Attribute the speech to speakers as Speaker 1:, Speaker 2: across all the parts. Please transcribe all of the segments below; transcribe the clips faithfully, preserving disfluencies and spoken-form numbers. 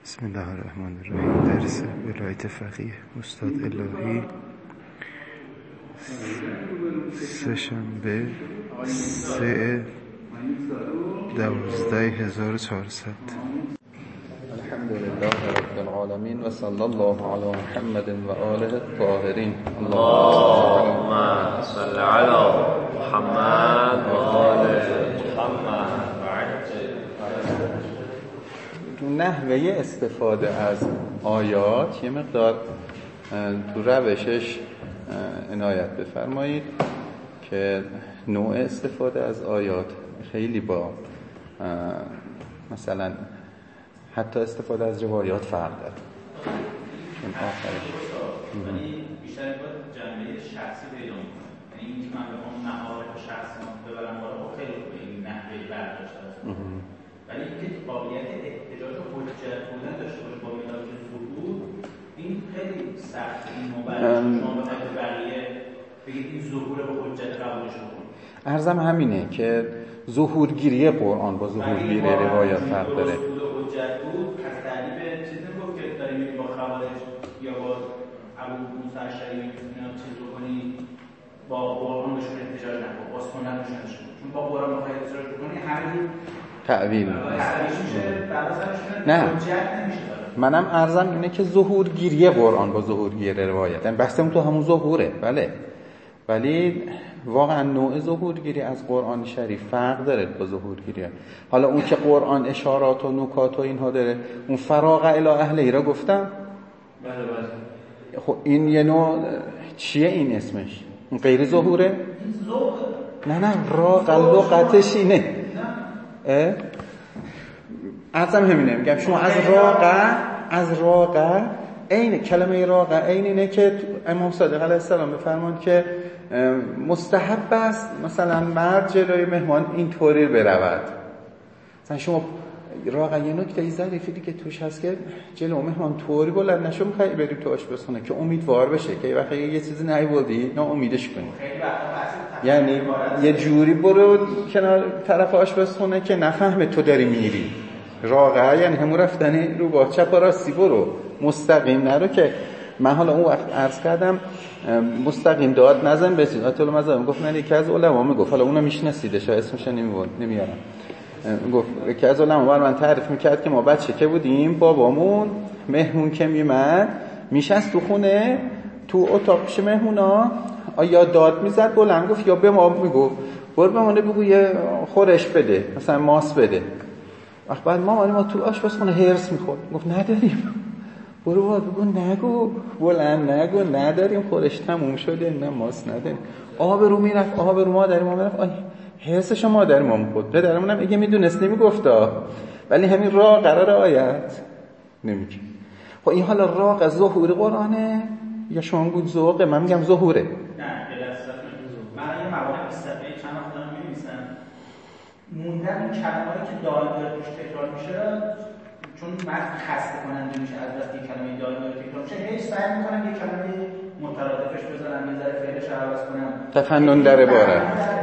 Speaker 1: بسم الله الرحمن الرحیم. درس ولایت فقیه استاد الهی، سه شنبه سه دوازده هزار و چهارصد.
Speaker 2: الحمد لله رب العالمین و صلی الله علی محمد و آله الطاهرین.
Speaker 3: اللهم صل علی محمد و آل محمد.
Speaker 2: تو نحوه استفاده از آیات یه مقدار تو روشش عنایت بفرمایید که نوع استفاده از آیات خیلی با مثلا حتی استفاده از روایات فرق داره. چون آخرش
Speaker 4: ولی بیشتر باید جنبه شخصی پیدا می‌کنه. یعنی اینکه من بخوام مهارت شخصی ببرم بالا خیلی به این نحوه برداشت است. ولی اینکه قابلیت احتجاج و حجت بودن داشته باشه با مدارک ظهور، این خیلی سخت. این مبرر شما به بقیه بگید این ظهور با حجت قبولش بکنید.
Speaker 2: عرضم همینه که ظهورگیری قرآن با ظهورگیری روایات فرق داره.
Speaker 4: حجت بود از تعریف چیزی گفت که داریم می‌بینیم با خوارج یا با ابو موسی اشعری اینا چیز بکنی با قرآن بهشون احتجاج نکن، با سنت بهشون نشون، چون با قرآن بخوای احتجاج بکنی همین
Speaker 2: تعویل
Speaker 4: نه.
Speaker 2: منم عرضم اینه که ظهورگیری قرآن با ظهورگیری روایت، یعنی بحثم تو همون ظهوره، بله، ولی واقعا نوع ظهورگیری از قرآن شریف فرق داره با ظهورگیری. حالا اون که قرآن اشارات و نکات و اینها داره، اون فراغ الی اهله را گفتم.
Speaker 4: بله بله.
Speaker 2: خب این یه نوع چیه این اسمش؟ این غیر ظهوره؟
Speaker 4: این ذوق.
Speaker 2: نه نه راق لغتش اینه. عرضم همینه، میگم شما از راقه از راقه عین کلمه راقه عین اینه که امام صادق علیه السلام بفرمایند که مستحب است مثلا مرد جلوی مهمان اینطوری برود. مثلا شما راقه یه نکته ظریفی دیگه توش هست که جلو مهمان طوری بلند نشو میخوای بریم تو آشپزخونه که امیدوار بشه که وقتی یه چیزی نیوردی ناامیدش کنی. یعنی یه جوری برو کنار طرف آشپزخونه که نفهمه تو داری میری. راقه یعنی همون رفتنی رو با چپ و راستی برو، مستقیم نرو. که من حالا اون وقت عرض کردم مستقیم داد نزن بسید. آیت الله مظلوم گفت من یکی از علما میگفت، حالا اونم میشناسیده شاید اسمش نمیارم، گفت یکی از علما بر من تعریف میکرد که ما بچه که بودیم بابامون مهمون که میمد میشست تو خونه تو اتاق پیش مهمونا یا داد میزد بلند گفت یا به ما میگفت برو بمونه بگو یه خورش بده مثلا ماس بده. وقت بعد ما ما تو آشپزخونه هرس میخورد، گفت نداریم. برو بعد بگو نگو بلند نگو نداریم خورش تموم شده نه ماس نداریم. آب رو میرفت آب رو ما داریم ما میرفت آی هرسش ما داریم ما میخورد. پدرمون هم اگه میدونست نمیگفتا، ولی همین راه قرار آیت نمیگه. خب این حالا راه از ظهور قرآنه یا شما گفت ذوقه؟ من میگم ظهوره.
Speaker 4: نه بلافاصله من یه مقاله مستقلی چند وقت دارم می‌نویسم، موندن این کلمه‌ای که دائم داره توش تکرار میشه، چون متن خسته کننده میشه از وقتی کلمه دائم داره تکرار میشه، هی سعی می‌کنم یه کلمه مترادفش بذارم، یه ذره فعلش رو عوض کنم،
Speaker 2: تفنن در عبارت.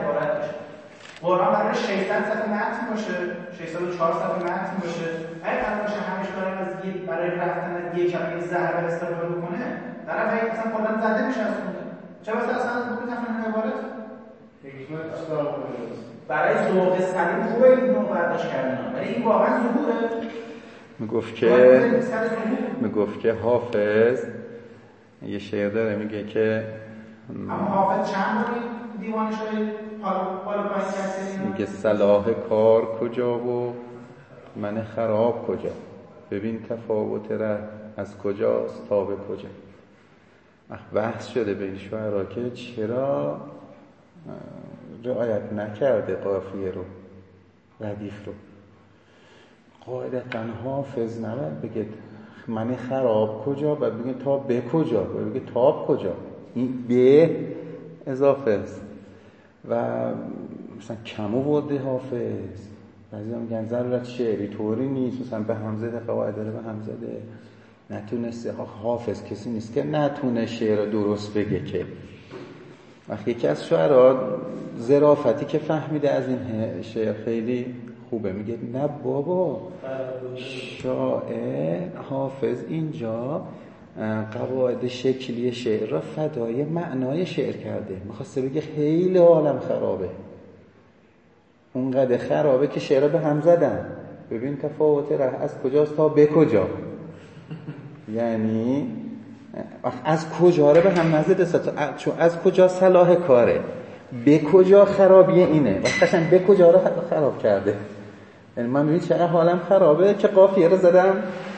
Speaker 4: قرآن برای ششصد صفحه متن باشه، ششصد و چهار صفحه متن باشه، اگه قرار باشه همش برای از یه برای رفتن از یه کلمه ضرب استفاده بکنه، طرف هی مثلا کلا زده میشه از خونده. چه واسه اصلا بگو تفنن عبارت حکمت اصلا برای ذوق سلیم خوبه این نوع برداشت کردن، ولی این واقعا ظهوره.
Speaker 2: میگفت که میگفت که حافظ یه شعر داره میگه که
Speaker 4: اما حافظ چند باری دیوانش رو حالا حالا پایین کرده،
Speaker 2: میگه صلاح کار کجا و من خراب کجا، ببین تفاوت ره از کجاست تا به کجا. بحث شده بین شعرا که چرا رعایت نکرده قافیه رو ردیف رو. قاعدتاً حافظ نباید بگه من خراب کجا، باید بگه تا به کجا، باید بگه تاب کجا. این به اضافه است و مثلا کم آورده حافظ. بعضی هم میگن ضرورت شعری طوری نیست، مثلا به همزه قواعد داره به همزه نتونسته. حافظ کسی نیست که نتونه شعر درست بگه. که وقتی یکی از شعرها ظرافتی که فهمیده از این شعر خیلی خوبه. میگه نه بابا، شاعر حافظ اینجا قواعد شکلی شعر را فدای معنای شعر کرده. میخواسته بگه خیلی عالم خرابه، اونقدر خرابه که شعر به هم زدن. ببین تفاوت ره از کجاست تا به کجا. یعنی از کجا رو به هم نزده، چون از کجا صلاح کاره، به کجا خرابی اینه و قشنگ به کجا رو خراب کرده. یعنی من ببین چقدر حالم خرابه که قافیه رو زدم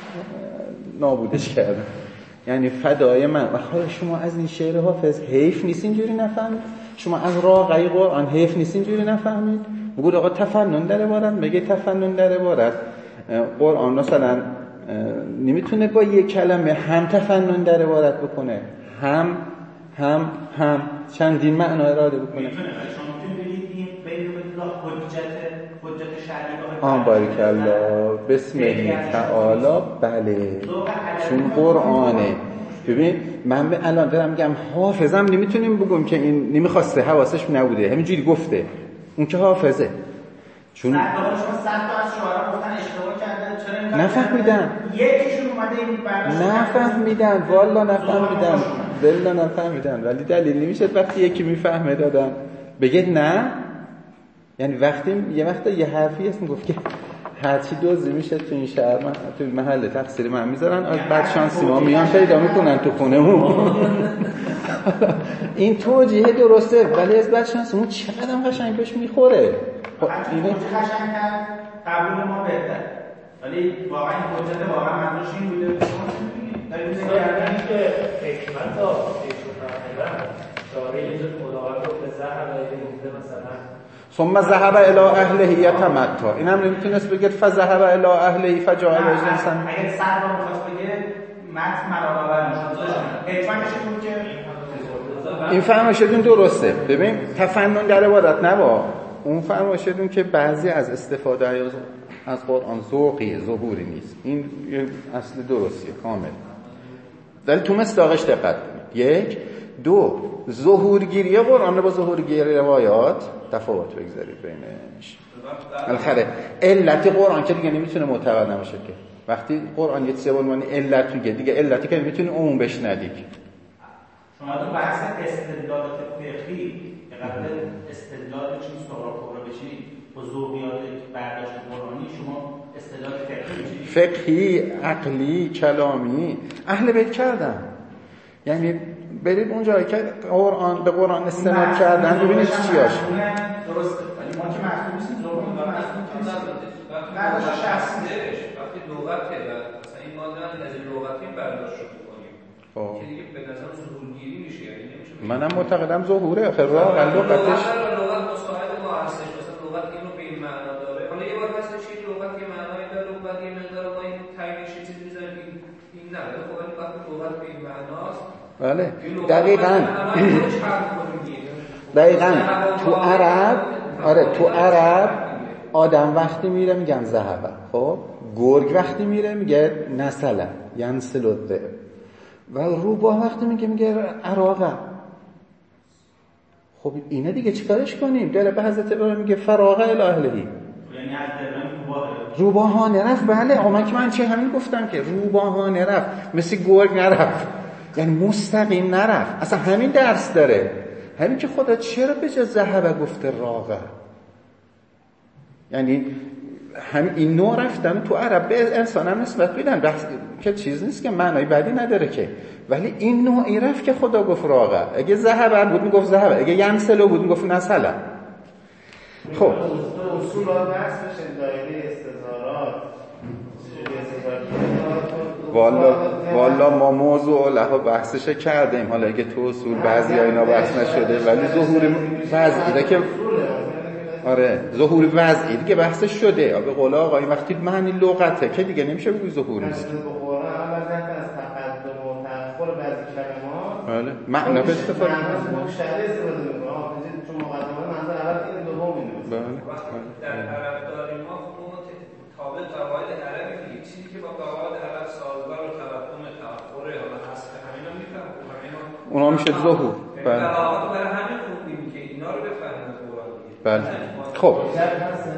Speaker 2: نابودش کردم. یعنی فدای من. و حالا شما از این شعر حافظ حیف نیست اینجوری نفهمید؟ شما از راقی قرآن حیف نیست اینجوری نفهمید؟ بگو آقا تفنن در عبارت، بگه تفنن در عبارت قرآن مثلا نمیتونه با یک کلمه هم تفنن در عبارت بکنه، هم هم هم چندین معنا اراده بکنه.
Speaker 4: میتونه. شما میتونید بگید این بین الله حجت حجت شرعی
Speaker 2: آن باریک الله بسم الله تعالی. بله چون قرآنه. ببین من به الان دارم میگم حافظم نمیتونیم بگم که این نمیخواسته، حواسش نبوده، همینجوری گفته. اون که حافظه. چون
Speaker 4: صد تا شما صد تا از شعرا گفتن اشتباه کردن، چرا اینقدر
Speaker 2: نفهمیدن؟
Speaker 4: یکیشون اومده این برداشت
Speaker 2: نفهمیدن، والا نفهمیدن، بلا نفهمیدن. ولی دلیل نمیشه وقتی یکی میفهمه دادن بگه نه. یعنی وقتی یه وقتا یه حرفی هست میگفت که هرچی دوزی میشه تو این شهر من تو محل تقصیر من میذارن، از بعد شانسی ما میان پیدا میکنن تو خونمون. این توجیه درسته ولی از بعد شانسیمون چقدر قشنگ بهش میخوره.
Speaker 4: اینو قشنگ کرد قبول ما بهتر، ولی واقعا حجت واقعا منظورش این بوده داریم
Speaker 5: نگردن که حکمت ها ایشون فهمیدن شاره یه جد ملاقات رو به زهر بایده گفته مثلا
Speaker 2: ثم ذهب الی اهله یتمتع. این هم نمیتونست بگه فذهب الی اهله فجعل اجلسا.
Speaker 4: اگه صد بار میخواست بگه متن ملال‌آور میشد. حکمتش این بود که
Speaker 2: این فهمشدون درسته. ببین تفنن در عبارت نبا، اون فهمشدون که بعضی از استفاده از قرآن ذوقی ظهوری نیست. این یه اصل درستیه کامل. ولی تو مصداقش دقت کنید. یک دو ظهورگیری قرآن با ظهورگیری روایات تفاوت بگذارید بینش. بالاخره علت قرآن که دیگه نمیتونه معتبر نباشه که وقتی قرآن یه چیزی به عنوان علت میگه دیگه علتی که نمیتونه عموم بشنوی.
Speaker 4: شما تو بحث استدلالات فقهی که قبل استدلال چیز سراغ کبرا بشید با ذوقیات برداشت قرآنی شما استدلال فقهی بشید،
Speaker 2: فقهی، عقلی، کلامی اهل بیت کردن. یعنی برید اونجایی که قرآن به قرآن استناد کردن ببینید چیاش.
Speaker 4: درسته ولی ما که محسوب نیستیم ذوقی ما محسوب نیستیم. نه باشه شخصی
Speaker 3: وقتی لغته و مثلا این ماده از لغتی برداشت کنیم که دیگه به نظر ظهورگیری میشه. یعنی نمیشه
Speaker 2: منم معتقدم ظهوره آخر راه لغتش
Speaker 3: لغت مساعد ما هستش. مثلا لغت اینو به این معنا داره، حالا یه بار هستش که لغت یه معنایی داره و بعد یه مقدار ما این تعیینش چیزی میذاریم این نه خب ولی وقتی لغت به این معناست
Speaker 2: بله دقیقاً دقیقاً تو عرب آره تو عرب آدم وقتی میره میگن ذهب، خب گرگ وقتی میره میگه نسلا ینسل الذئب و روباه وقتی میگه میگه عراقه. خب اینه دیگه چیکارش کنیم؟ داره به حضرت ابراهیم میگه فراغ الی اهله.
Speaker 4: یعنی از ابراهیم
Speaker 2: روباهانه رفت. بله آقا من که من چه همین گفتم که روباهانه رفت، مثل گرگ نرفت، یعنی مستقیم نرفت. اصلا همین درس داره، همین که خدا چرا به جا ذهب گفته راغه. یعنی هم این نوع رفتن تو عرب به انسان هم نسبت بیدن بحث که چیز نیست که معنی بعدی نداره که، ولی این نوعی رفت که خدا گفت راغه. اگه ذهب بود میگفت ذهب، اگه ینسلو بود میگفت نسلا. خب
Speaker 6: اصول ها بحث بشه دایره استظهارات
Speaker 2: والا والا ما موضوع لها بحثش کردیم. حالا اگه تو اصول بعضی ها اینا بحث نشده ولی ظهور وضعی که آره ظهور وضعی دیگه بحثش شده. به قول آقای وقتی معنی لغته که دیگه نمیشه بگوی ظهور نیست. بله معنا به استفاده
Speaker 3: در طرفدار ما تابع قواعد عربی دیگه چیزی که با قواعد عرب سازگار و تبطن تأخر حالا حسب همینا میفهمیم همینا
Speaker 2: اونا میشه ظهور. بله
Speaker 3: قواعد برای همین خوندیم که اینا رو بفهمیم قرآن دیگه.
Speaker 2: بله خب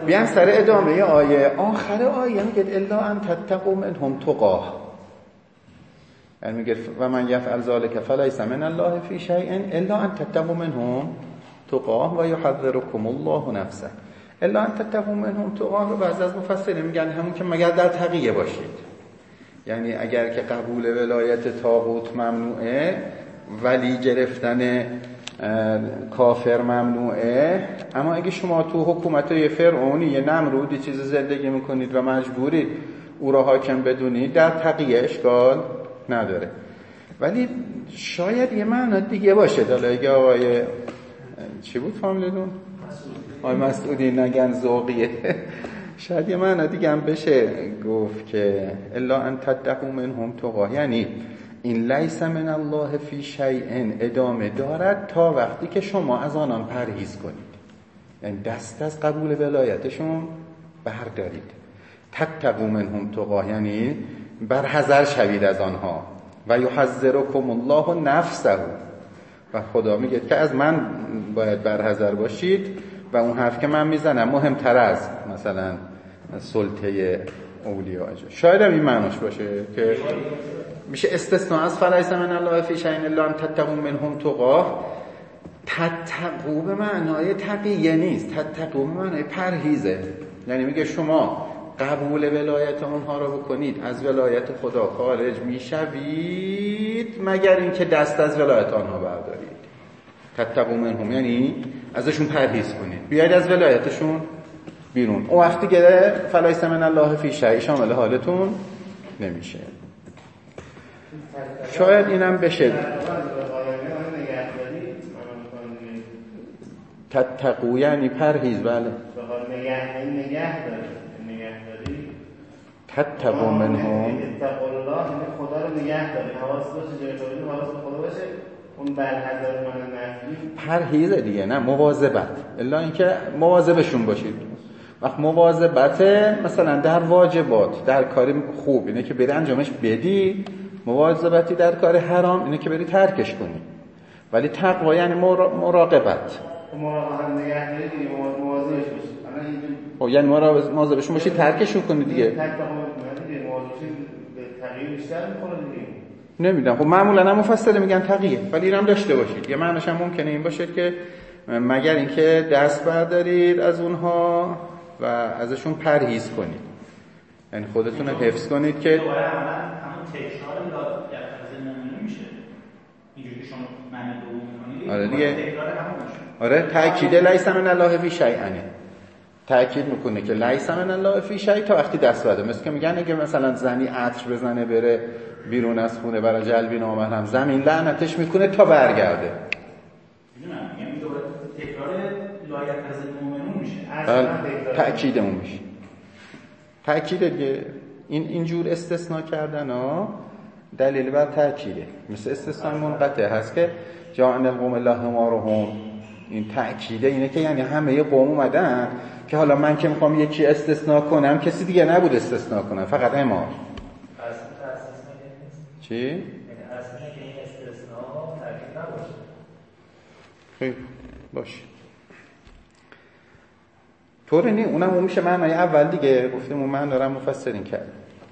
Speaker 2: بیان سر ادامه آیه. آخر آیه میگه الا ان تتقوا منهم تقاه، یعنی میگه و من یفعل ذلک فلیس من الله فی شیء الا ان تتقوا منهم تقاه و یحذرکم الله نفسه. الا ان تتقوا منهم تقاه رو بعضی از مفسرین میگن همون که مگر در تقیه باشید، یعنی اگر که قبول ولایت طاغوت ممنوعه ولی گرفتن کافر ممنوعه، اما اگه شما تو حکومت یه فرعونی یه نمرودی چیز زندگی میکنید و مجبورید او را حاکم بدونید، در تقیه اشکال نداره. ولی شاید یه معنی دیگه باشه. حالا اگه آقای چی بود فامیلتون؟ آقای مسعودی نگن ذوقیه، شاید یه معنی دیگه هم بشه گفت که الا ان تتقوا منهم تقاه، یعنی این لیس من الله فی شیء ادامه دارد تا وقتی که شما از آنان پرهیز کنید، یعنی دست از قبول ولایتشون بردارید. تتقوا منهم تقاه یعنی برحذر شوید از آنها. و یحذرکم الله نفسه، و خدا میگه که از من باید برحذر باشید و اون حرف که من میزنم مهمتر از مثلا سلطه اولیاء. شاید هم این معناش باشه که میشه استثناء از فلیس من الله فی شیء الا ان تتقوا منهم تقاه. تتقوا به معنای تقیه نیست، تتقوا به معنای پرهیزه، یعنی میگه شما قبول ولایت اونها رو بکنید، از ولایت خدا خارج میشوید مگر اینکه دست از ولایت آنها بردارید. تتقوا منهم یعنی ازشون پرهیز کنید، بیاید از ولایتشون بیرون. اون وقتی که فلیس من الله فی شیء شامل حالتون نمیشه. شاید اینم بشه تتقوا یعنی پرهیز. بله
Speaker 6: نگه نگه داری نگهداری
Speaker 2: تتقوا منهم
Speaker 6: اتقوا الله، یعنی خدا رو نگه داری، حواس باشه جای خودت، حواس به خدا باشه. اون برحذر من نفی
Speaker 2: پرهیز دیگه، نه مواظبت. الا اینکه مواظبشون باشید. وقت مواظبت مثلا در واجبات، در کار خوب اینه که بری انجامش بدی، مواظبتی در کار حرام اینه که بری ترکش کنی. ولی تقوا یعنی مراقبت.
Speaker 6: مراقبت نگهداری دیگه، مواظبش باشی.
Speaker 2: خب یعنی مواظبشون باشی ترکشون کنی دیگه.
Speaker 6: تقوا دیگه مواظبش به تغییر بیشتر می‌کنه دیگه.
Speaker 2: نمیدونم، خب معمولا هم مفصل میگن تقیه، ولی اینم داشته باشید. یه معنیش هم ممکنه این باشه که مگر اینکه دست بردارید از اونها و ازشون پرهیز کنید، یعنی خودتون رو حفظ کنید که
Speaker 4: دوباره عملا همون تکرار لا یقظه نمونه میشه. اینجوری که شما معنی دوم می‌کنید.
Speaker 2: آره دیگه.
Speaker 4: تکرار همون میشه.
Speaker 2: آره تأکید لیس من الله فی شیء، تأکید میکنه که لیس من الله فی شیء تا وقتی دست بده. مثل که میگن اگه مثلا زنی عطر بزنه بره بیرون از خونه برای جلب نامحرم، زمین لعنتش میکنه تا برگرده.
Speaker 4: میدونم میگم دوباره تکرار لا یقظه المؤمنون میشه.
Speaker 2: بله تأکیدمون میشه. تأکید دیگه. این اینجور استثناء کردن ها دلیل بر تأکیده. مثل استثناء منقطع هست که جعل القوم الله مارهم. این تأکیده اینه که یعنی همه قوم اومدن که حالا من که میخوام یکی استثناء کنم کسی دیگه نبود استثناء کنم، فقط امام. چی؟
Speaker 5: یعنی اصلا که این استثناء تأکید نباشه.
Speaker 2: خیلی باشه. طوری نی اونم اون میشه معنای اول دیگه، گفتیم اون معنی دارم مفسرین کرد.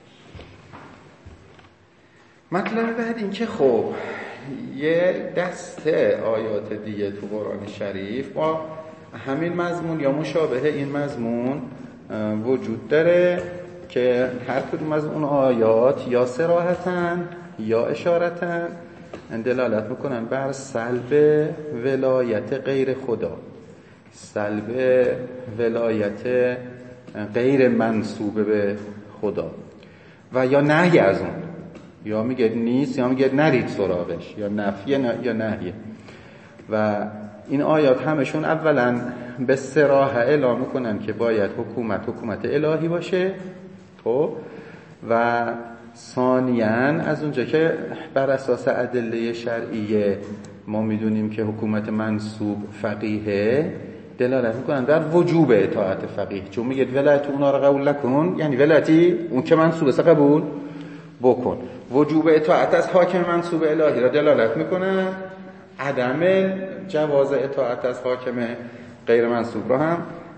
Speaker 2: مطلب بعد این که خب یه دسته آیات دیگه تو قرآن شریف با همین مضمون یا مشابه این مضمون وجود داره که هر کدوم از اون آیات یا صراحتاً یا اشارتاً دلالت میکنن بر سلب ولایت غیر خدا، سلب ولایت غیر منسوب به خدا، و یا نهی از اون، یا میگه نیست یا میگه نرید سراغش، یا نفیه یا نهیه. و این آیات همشون اولا به صراحه اعلام میکنن که باید حکومت حکومت الهی باشه، خب، و ثانیاً از اونجا که بر اساس ادله شرعیه ما میدونیم که حکومت منسوب فقیه، دلالت میکنن در وجوب اطاعت فقیه، چون میگه ولایت اونا رو قبول نکن، یعنی ولایتی اون که منسوبه سه قبول بکن. وجوب اطاعت از حاکم منسوب الهی را دلالت میکنه، عدم جواز اطاعت از حاکم غیر منسوب را هم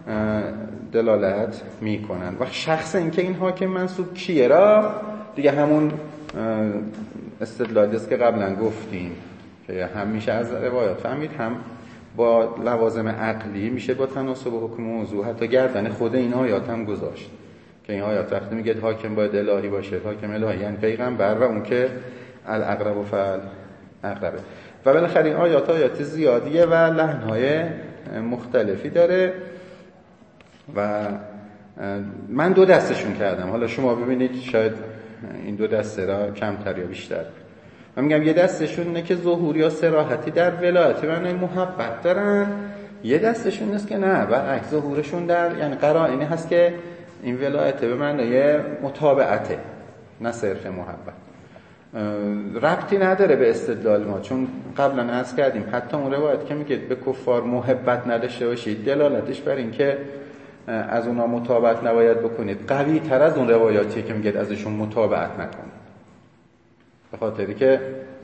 Speaker 2: دلالت میکنن. و شخص اینکه این حاکم منصوب کیه را دیگه همون استدلالی است که قبلا گفتیم که هم میشه از روایات فهمید، هم با لوازم عقلی میشه با تناسب حکم موضوع حتی گردن خود این آیات هم گذاشت که این آیات وقتی میگه حاکم باید الهی باشه، حاکم الهی یعنی پیغمبر و اون که الاقرب و فعل اقربه. و بالاخره این آیات آیات زیادیه و لحن‌های مختلفی داره و من دو دستشون کردم. حالا شما ببینید شاید این دو دسته را کمتر یا بیشتر. من میگم یه دستشون اینه که ظهور یا صراحتی در ولایت معنای محبت دارن، یه دستشون نیست که نه برعکس ظهورشون در یعنی قرائنی هست که این ولایت به معنای متابعته نه صرف محبت. ربطی نداره به استدلال ما، چون قبلا عرض کردیم حتی اون روایت که میگه به کفار محبت نداشته باشید دلالتش بر این که از اونا متابعت نباید بکنید قوی تر از اون روایاتیه که میگه ازشون متابعت نکنید، به خاطری که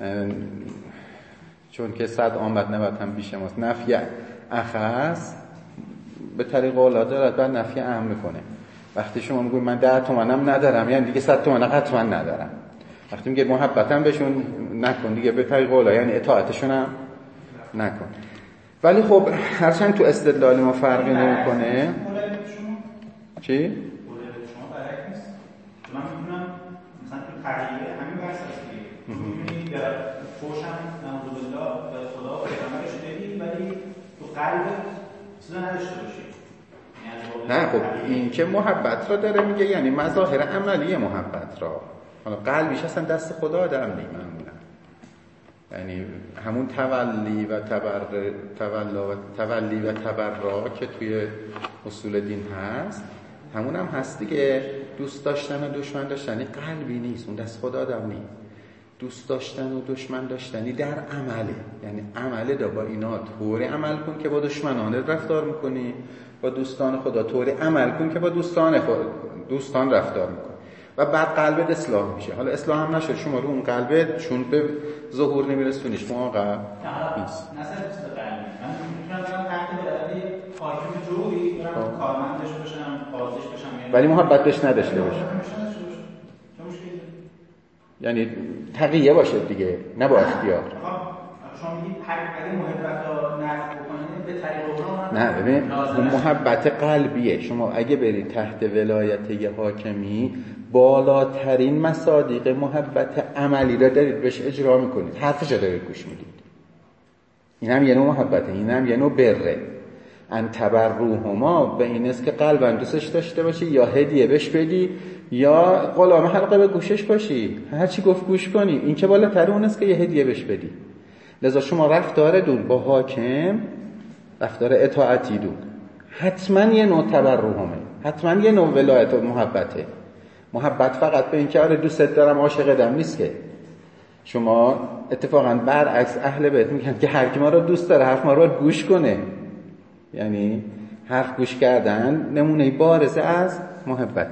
Speaker 2: چون که صد آمد نبود هم بیش ماست. نفی اخص به طریق اولا دارد بعد نفی اهم میکنه. وقتی شما میگوید من ده تومنم ندارم یعنی دیگه صد تومن حتما ندارم. وقتی میگه محبتم بهشون نکن دیگه به طریق اولا یعنی اطاعتشون هم نکن. ولی خب هرچند تو استدلال ما فرقی نمیکنه. چی؟
Speaker 4: شما برعکس نیست. من میدونم مثلا تو تغییر همین بحث هست دیگه. می‌بینید در فوشم نعوذ بالله به خدا و پیغمبرش بدی ولی تو قلبت چیزا نداشته باشی.
Speaker 2: نه خب این که محبت را داره میگه یعنی مظاهر عملی محبت را. حالا قلبیش اصلا دست خدا آدم نیم معمولا. یعنی همون تولی و تبر تولا و تولی و تبرا که توی اصول دین هست همون هم هست دیگه. دوست داشتن و دشمن داشتنی قلبی نیست، اون دست خدا آدم نیست. دوست داشتن و دشمن داشتنی در عمله، یعنی عمله دا با اینا طوری عمل کن که با دشمنانت رفتار میکنی، با دوستان خدا طوری عمل کن که با دوستان خود دوستان رفتار میکنی و بعد قلبت اصلاح میشه. حالا اصلاح هم نشد شما رو اون قلبت چون به ظهور نمیرسونیش موقع نیست.
Speaker 4: نه صرف قلبی من میتونم برم تحت ولایت حاکم جوری برم کارمندش باشم قاضیش باشم
Speaker 2: ولی محبت بهش نداشته باشه، یعنی تقیه باشه دیگه نه با اختیار.
Speaker 4: شما میگید اگه محبت رو نفع بکنید به طریق اون
Speaker 2: نه ببین اون محبت قلبیه. شما اگه برید تحت ولایت یه حاکمی بالاترین مصادیق محبت عملی را دارید بهش اجرا میکنید، حرفش رو دارید گوش میدید. این هم یه نوع محبته، این هم یه نوع بره. ان تبروهما به این است که قلباً دوستش داشته باشی یا هدیه بهش بدی یا غلام حلقه به گوشش باشی، هر چی گفت گوش کنی. این که بالاتر اون است که یه هدیه بهش بدی. لذا شما رفتار دون با حاکم رفتار اطاعتی دون حتما یه نوع تبرهمه، حتما یه نوع ولایت و محبته. محبت فقط به این که آره دوست دارم عاشقتم نیست که. شما اتفاقا برعکس اهل بیت میگن که هر کی ما رو دوست داره حرف ما رو گوش کنه. یعنی حرف گوش کردن نمونه بارزه از محبت.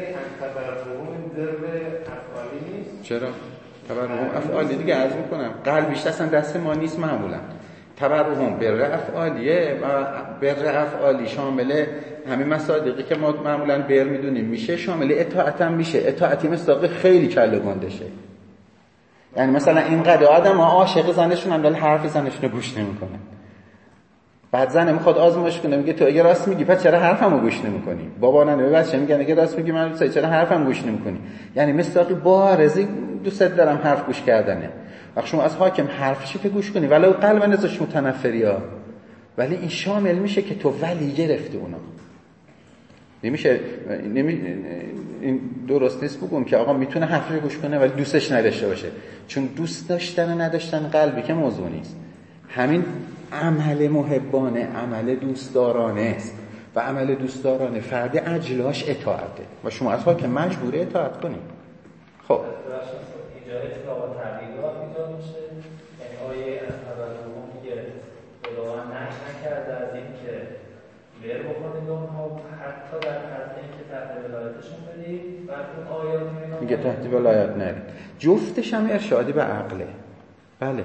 Speaker 2: چرا؟ تبرهم افعالی دیگه عرض میکنم قلبیش اصلا دست ما نیست معمولا. تبرهم بر افعالیه و بر افعالی شامل همین مصادیقی که ما معمولا بر میدونیم میشه، شامل اطاعت هم میشه. اطاعتی مصداق خیلی کله گندشه. یعنی مثلا اینقدر آدم ها عاشق زنشون هم ولی حرف زنشون رو گوش نمیکنن. بعد زن میخواد آزمایش کنه میگه تو اگه راست میگی پس چرا حرفمو گوش نمیکنی؟ بابا نه بچه میگن اگه راست میگی من دوست چرا حرفمو گوش نمیکنی؟ یعنی مصداقی بارزی دوست دارم حرف گوش کردنه. وقتی شما از حاکم حرفشو که گوش کنی ولو قلبا ازش متنفری ها، ولی این شامل میشه که تو ولی گرفتی اونا. نمیشه نمی... این درست نیست بگم که آقا میتونه حرفشو گوش کنه ولی دوستش نداشته باشه، چون دوست داشتن و نداشتن قلبی که موضوع نیست. همین عمل محبانه عمل دوستدارانه است و عمل دوستدارانه فرد اجلاش اطاعته و شما از حاکم مجبوره اطاعت کنید. خب
Speaker 5: اینجا اتفاقا تغییرات ایجاد میشه. یعنی آیه از تبرهم میگه خداوند نهی نکرده از این که بر بکنید اونها حتی در حد اینکه تحت ولایتشون بدید. بعد اون آیات
Speaker 2: میگه تحت ولایت نرید. جفتش هم ارشادی به عقله. بله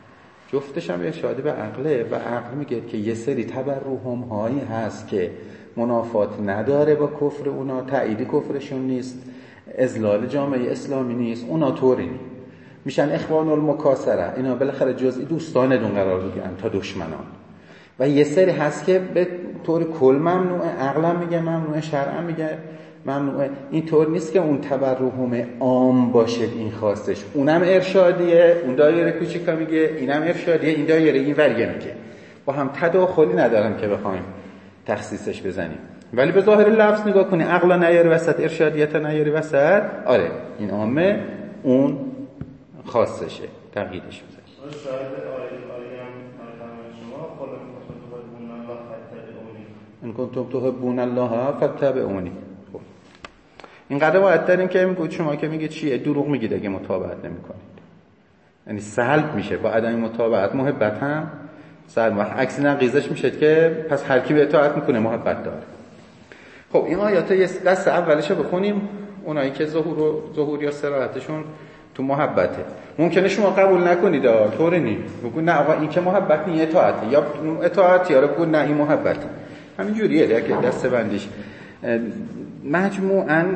Speaker 2: جفتش هم ارشادی به عقله و عقل میگه که یه سری تبرهم هایی هست که منافات نداره با کفر اونا، تأیید کفرشون نیست، اذلال جامعه اسلامی نیست، اونا طوری نیست. میشن اخوان المکاسره، اینا بالاخره جزئی دوستانتون قرار بگیرن تا دشمنان. و یه سری هست که به طور کل ممنوعه، عقلا میگه ممنوعه، شرعا میگه ممنوعه. این طور نیست که اون تبرهم عام باشه این خواستش، اونم ارشادیه، اون دایره کوچیکا میگه، اینم ارشادیه، این دایره این ورگه میگه. با هم تداخلی ندارم که بخوایم تخصیصش بزنیم. ولی به ظاهر لفظ نگاه کنی، عقلا نیاری وسط، ارشادیت نیاری وسط، آره این عامه، اون خاصشه، تقییدش بزنی.
Speaker 6: شاید آیه آیه شما قول تحبون الله فاتبعونی،
Speaker 2: ان کنتم تحبون الله فاتبعونی. خب این قدر باید داریم که میگید شما که میگید چیه، دروغ میگید اگه متابعت نمیکنید. یعنی سلب میشه با عدم متابعت محبت هم سلب، وقت عکس نقیضش میشه که پس هر کی به اطاعت میکنه محبت داره. خب این آیات یه دست اولش رو بخونیم، اونایی که ظهور و ظهور یا صراحتشون تو محبته. ممکنه شما قبول نکنید، طوری نیست، بگو نه آقا این که محبت نیه، اطاعته، یا اطاعت، یا بگو نه این محبته. همین جوریه دیگه که دسته بندیش. مجموعاً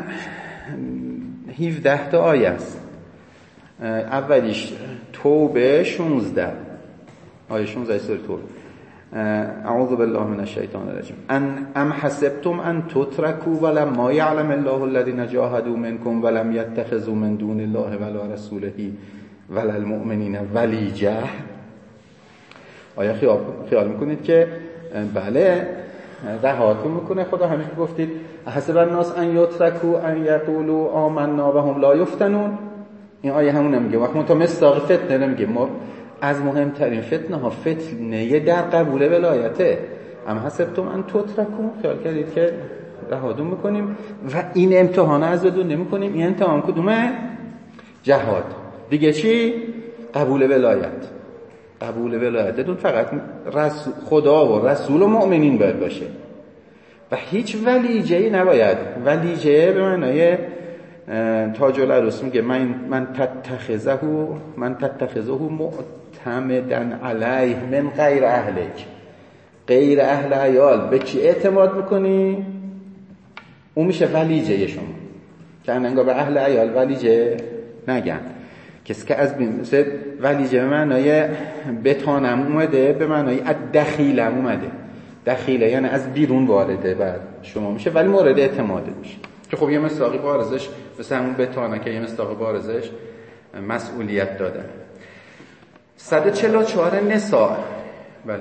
Speaker 2: هفده تا آیه است. اولیش توبه شانزده، آیه شانزده سوره توبه. اعوذ بالله من الشیطان الرجیم. ان ام حسبتم ان تتركوا ولما يعلم الله الذين جاهدوا منكم ولم يتخذوا من دون الله ولا رسوله ولا المؤمنین ولیجه. آیا خیال خیال میکنید که بله رهاتون میکنه خدا؟ همین که گفتید حسب الناس ان یترکوا ان یقولوا آمنا و هم لا یفتنون. این آیه همون نمیگه، وقت منتها مصداق فتنه نمیگه. ما از مهمترین فتنه ها فتنه در قبول ولایته. اما حسبتم ان تترکوا، خیال کردید که رهاتون میکنیم و این امتحان از بدون نمیکنیم. این امتحان کدومه؟ جهاد. دیگه چی؟ قبول ولایت. قبول ولایتتون فقط رسول خدا و رسول و مؤمنین باید باشه و هیچ ولیجه‌ای نباید. ولیجه به معنای تاج العروس میگه من من تتخذه من تتخذه معتمدن علیه من غیر اهلک. غیر اهل عیال به چی اعتماد میکنی؟ اون میشه ولیجه شما. که انگار به اهل عیال ولیجه نگن. کسی که از بین مثل ولیجه به معنای بتانم اومده، به معنای دخیلم اومده. دخیله یعنی از بیرون وارده بعد شما میشه، ولی مورد اعتماده میشه. که خب یه مصداقی بارزش مثل همون بتانه که یه مصداقی بارزش مسئولیت دادن. صد و چهل و چهار نساء. بله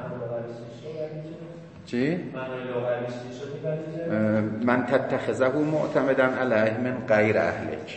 Speaker 2: چی؟ من تتخذه معتمدن علیه من غیر اهلک.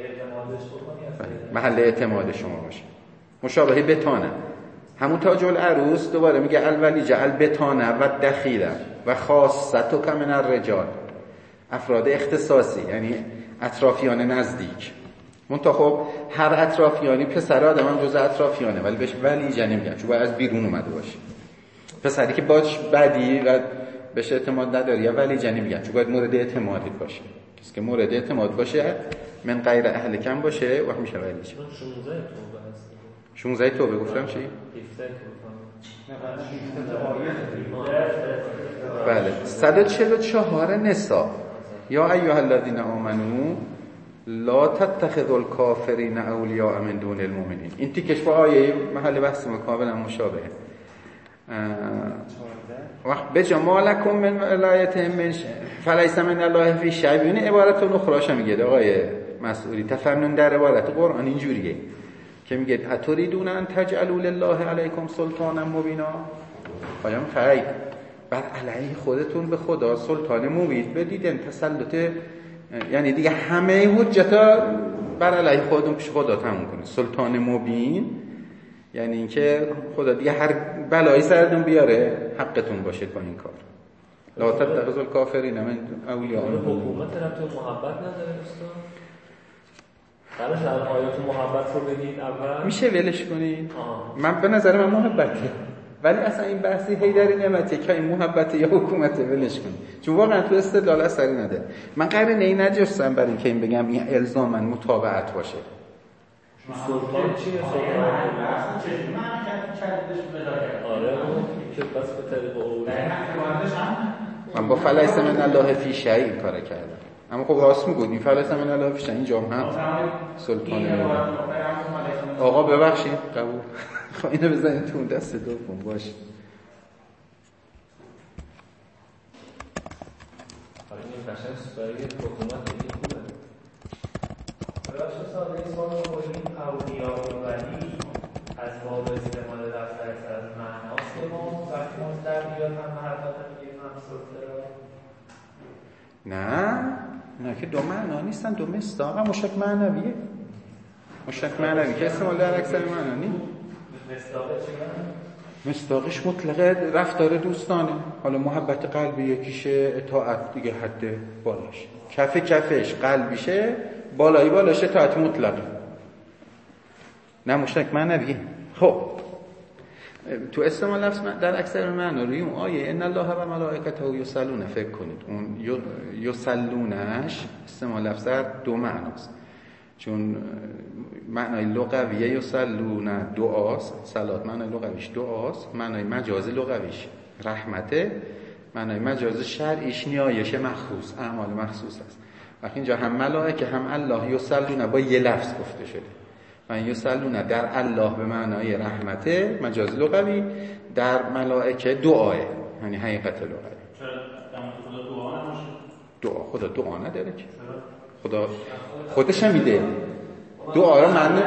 Speaker 2: محل اعتماد شما باشه. مشابه بتانه. همون تاج العروس دوباره میگه الولیجه البتانه و دخیله و خاصتو که من الرجال. افراد اختصاصی یعنی اطرافیان نزدیک. منتها خب هر اطرافیانی پسر آدم هم جز اطرافیانه، ولی بهش ولیجه نمیگن چون باید از بیرون اومده باشه. پسری که باش بدی و بهش اعتماد نداری یا ولیجه نمیگن چون باید مورد اعتمادی باشه. کسی که مورد اعتماد باشه من غیر اهل کم باشه و میشه ولیجه. شانزده توبه گفتم چی؟ بله. صد و چهل و چهار نساء. یا ایها الذین آمنو لا تتخذوا الکافرین اولیاء من دون المؤمنین. این تیکش با آیه محل بحث ما کاملا مشابهه. وقت بجا ما لکم من ولایتهم من فلیس من الله فی شیء. این عبارت اخراش میگه آقای مسئولی. تفنن در عبارت قرآن اینجوریه که میگه اتریدون ان تجعلوا لله علیکم سلطانا مبینا. آیا خیر بر علیه خودتون به خدا سلطان مبین بدیدن، تسلط، یعنی دیگه همه حجتا بر علیه خودتون پیش خدا تموم کنید. سلطان مبین یعنی اینکه خدا دیگه هر بلایی سرتون بیاره حقتون باشه با این کار. لا تتخذوا الکافرین من اولیاء.
Speaker 5: حکومت هم تو محبت نداره استاد؟ قرارش الان آیات محبت رو بگید اول
Speaker 2: میشه ولش کنید. من به نظر من محبته، ولی اصلا این بحثی هیدری نعمتی که این محبته یا حکومته ولش کنید، چون واقعا تو استدلال اثری نداره. من قراره این نجستم برای اینکه این بگم این الزاما متابعت باشه.
Speaker 5: سلطان چیه؟ سلطان
Speaker 4: اصلا چه معنی کردش ولایت؟
Speaker 5: آره که بس به طریق اولی
Speaker 2: من با فلیس من الله فی شیء این کار کردم. اما خب راست میگید این فلیس من الله فی شیء این جام هم سلطان آقا ببخشید قبول. خب اینو بزنید تو دست دوم باشه.
Speaker 5: حالا این قشنگ سوپری حکومت خیلی خوبه. راش ساده سوال رو این اولیا و ولی از باب استعمال دفتر از معناست که ما وقتی ما در بیاد هم حرفات میگیم هم سلطه
Speaker 2: نه نه که دو معنا نیستن، دو مصداق هم مشتق معنویه. مشتق معنوی که استعمال در اکثر معنا نیست.
Speaker 5: مصداقه چیه؟
Speaker 2: مصداقش مطلقه رفتار دوستانه. حالا محبت قلبی یکیشه، اطاعت دیگه حد بالاش، کف کفش قلبیشه، بالایی بالاش اطاعت مطلقه. نه مشتق معنویه. خب تو استعمال لفظ در اکثر معنا روی اون آیه ان الله و ملائکته یصلون فکر کنید اون یصلونش استعمال لفظ در دو معناست. چون معنای لغویه یصلون دعاست، صلات معنای لغویش دعاست، معنای مجازی لغویش رحمته، معنای مجازی شرعیش نیایش مخصوص، اعمال مخصوص است. وقتی اینجا هم ملائکه هم الله یصلون با یه لفظ گفته شده. و یصلون در الله به معنای رحمته مجازی لغوی، در ملائکه دعاه، یعنی حقیقت لغوی.
Speaker 4: چرا خدا دعا نمیشه؟
Speaker 2: دعا خدا دعا نداره که. خدا خودش هم میده دعا رو. من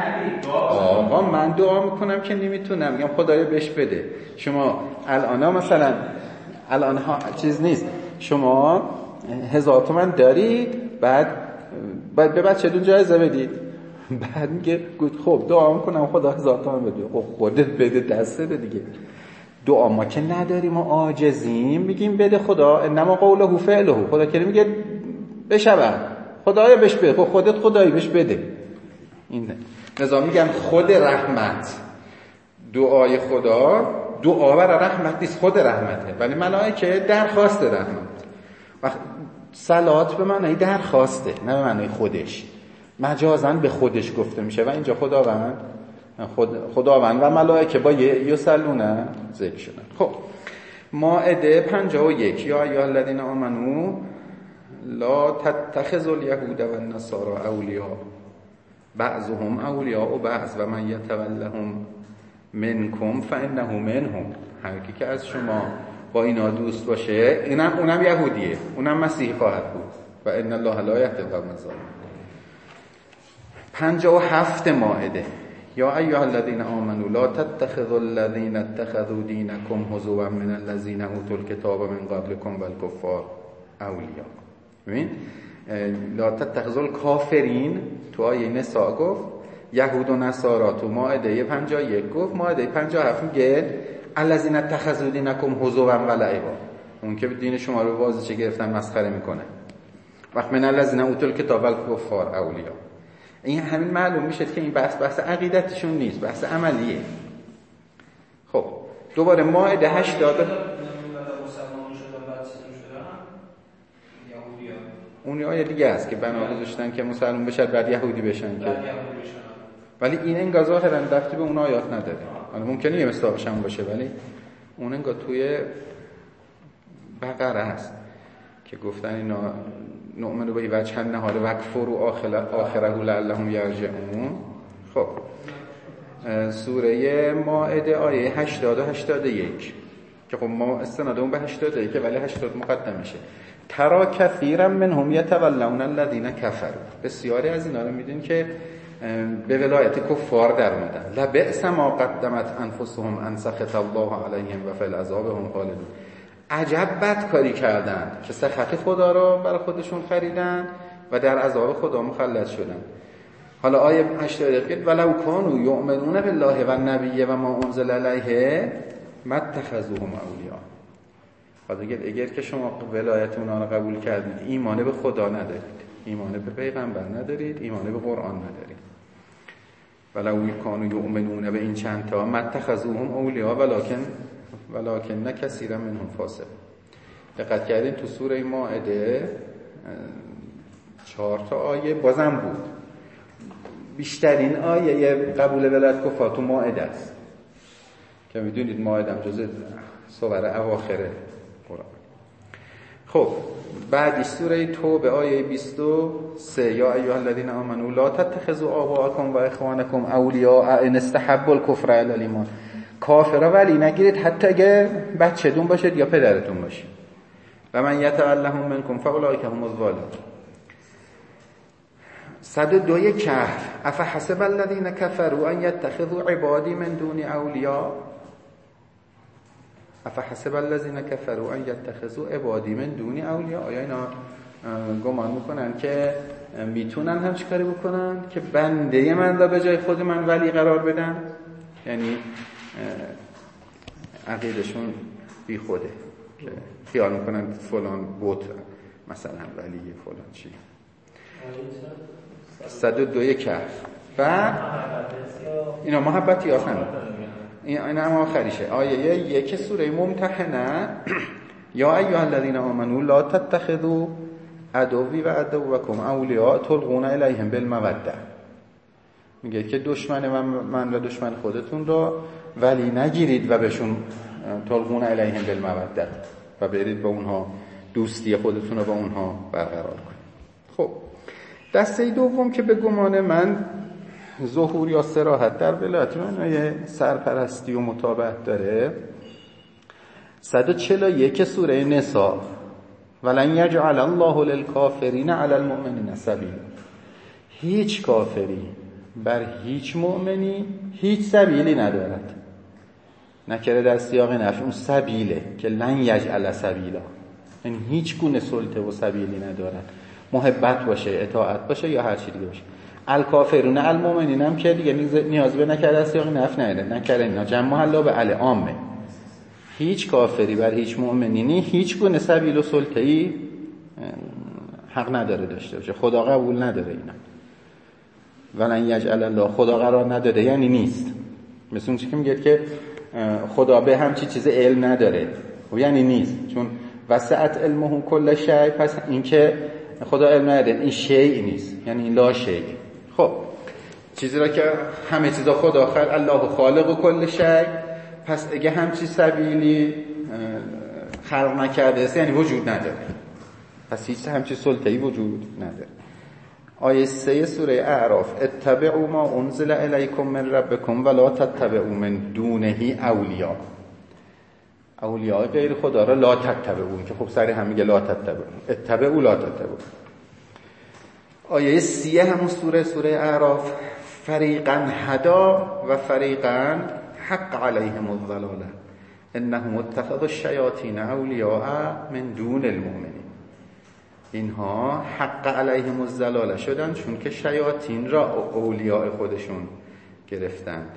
Speaker 2: آقا من دعا میکنم که نمیتونم، میگم خدایا بهش بده. شما الان مثلا الان ها چیز نیست، شما هزار تومن دارید، بعد بعد به بچه‌تون جایزه بدید، بعد میگه خب دعا میکنم خدا هزار تومن بده. خب خودت بده، دسته دیگه. دعا ما که نداریم، ما عاجزیم، میگیم بده خدا. انما قوله فعله. خدا که میگه بشود، خدایا بهش بده. خب خودت خدایی بهش بده. این نظام میگن خود رحمت، دعای خدا دعا برای رحمت نیست، خود رحمته. ولی ملائکه درخواست رحمت. وقت صلات به معنای درخواسته، نه به معنای خودش. مجازاً به خودش گفته میشه و اینجا خداوند خود خداوند و ملائکه با یصلون ذکر شدن. خب مائده پنجاه و یک یا ایها الذین آمنو لا تتخذوا اليهود والنصارى اولیاء بعضهم اولیاء و بعض و من یتولهم منکم فانه منهم. هر کی که از شما با اینا دوست باشه، اینم اونم یهودیه، اونم مسیحی خواهد بود. و ان الله لا یهدی القوم الظالمین. پنجاه و هفت مائده یا ایها الذین آمنوا لا تتخذوا الذین اتخذوا دینکم هزوا من الذین اوتوا الکتاب من قبلکم والکفار اولیاء. ببین لا تتخذوا الکافرین تو آیه نساء گفت، یهود و نصارا تو مائده پنجاه و یک گفت، مائده پنجاه و هفت میگه الذین اتخذوا دینکم هزوا و لعبا. اون که دین شما رو بازیچه گرفتن مسخره میکنه. وقت من الذین اوتوا الکتاب والکفار اولیاء. این همین معلوم میشه که این بحث بحث عقیدتشون نیست، بحث عملیه. خب دوباره مائده هشتاد اون آیه دیگه است که بنا گذاشتن که مسلمان بشن بعد یهودی بشن که، ولی این انگار ظاهرا ربطی به اون آیات نداره. حالا ممکنه یه مصداقش هم باشه، ولی اون انگار توی بقره است که گفتن اینا نؤمن به وجه النهار وکفر و آخره لعلهم یرجعون. خب سوره مائده آیه هشتاد و هشتاد و یک که خب ما استناد اون به هشتاد و یک ولی هشتاد مقدم میشه. ترا کثیرا منهم یتولون الذین کفروا. بسیاری از اینا رو میدین که به ولایت کفار در اومدن. لبئس ما قدمت انفسهم ان سخط الله علیهم و فی العذاب هم خالدون. عجب بد کاری کردن که سخط خدا رو برای خودشون خریدن و در عذاب خدا مخلد شدن. حالا آیه هشتاد میگه ولو کانوا یؤمنون بالله و النبی و ما انزل علیه ما اتخذوهم اولیاء. حالا اگر که شما ولایت اونا رو قبول کردید، ایمان به خدا ندارید، ایمان به پیغمبر ندارید، ایمان به قرآن ندارید. ولو کانوا یؤمنون به این چند تا ما اتخذوهم اولیاء ولکن ولکن نه کثیرا منهم فاسق. دقت کردین تو سوره مائده چهار تا آیه بازم بود. بیشترین آیه قبول ولایت کفار تو مائده است که میدونید مائده هم جزء سور اواخر قرآن. خب بعدی سوره توبه آیه بیست و سه یا ایها الذین آمنوا لا تتخذوا آباءکم و اخوانکم اولیاء ان استحبوا الکفر علی الایمان. کافرا ولی نگیرید حتی اگه بچه‌تون باشید یا پدرتون باشه. و من یتولهم منکم فاولئک هم الظالمون. صد و دو کهف افحسب الذین کفروا ان یتخذوا عبادی من دون اولیاء افحسب الذین کفروا ان یتخذوا عبادی من دون اولیاء. آیا اینا گمان میکنن که میتونن هم چیکاری بکنن که بنده من را به جای خود من ولی قرار بدن؟ یعنی عقیدشون بی خوده که خیال میکنن فلان بوت مثلا ولی فلان چی. صد و دو کهف و اینا محبتی آخر این هم آخریشه. آیه یک سوره ممتحنه یا ایها الذین آمنوا لا تتخذوا عدوی و عدوکم اولیاء تلقون الیهم بالموده. میگه که دشمن من, من را دشمن خودتون را ولی نگیرید و بهشون تلقون الیهم بالموده و برید با اونها دوستی خودتون رو با اونها برقرار کنید. خب دسته دوم که به گمان من ظهور یا صراحت در ولایت معنای سرپرستی و متابعت داره، صد و چهل و یک سوره نساء ولن یجعل الله للکافرین علی المؤمنین سبیلا. هیچ کافری بر هیچ مؤمنی هیچ سبیلی ندارد. نکره در سیاق نفی اون سبیله که لن یجعل سبیلا، یعنی هیچ گونه سلطه و سبیلی ندارد. محبت باشه، اطاعت باشه یا هر چیزی دیگه باشه. الکافرون المؤمنین هم که دیگه نیاز به نکره در سیاق نفی نداره. نکره اینا جمع محلا به ال عامه. هیچ کافری بر هیچ مؤمنینی هیچ گونه سبیل و سلطه‌ای حق نداره داشته باشه. خدا قبول نداره اینا. ولن یجعل الله، خدا قرار نداره یعنی نیست. مثل اون چیزی که میگه که خدا به همچی چیز علم نداره و یعنی نیست، چون وسعت علمه کل شیء. پس این که خدا علم نداره این شیء نیست، یعنی لا شیء. خب چیزی را که همه چیزا خدا خلق، الله خالق کل شیء، پس اگه همچی سبیلی خلق نکرده یعنی وجود نداره، پس هیچ همچی سلطه‌ای وجود نداره. آیه سه سوره اعراف اتبعوا ما انزل الیکم من ربکم ولا تتبعوا من دونه اولیاء. اولیاء غیر خدا را لا تتبعوا، که خب سری هم میگه لا تتبعوا، اتبعوا لا تتبعوا. آیه سی همون سوره سوره اعراف فریقا هدا و فریقا حق علیهم الضلاله انهم اتخذوا الشیاطین اولیاء من دون المؤمنین. اینها حق علیهم الضلاله شدن چون که شیاطین را اولیاء خودشون گرفتند.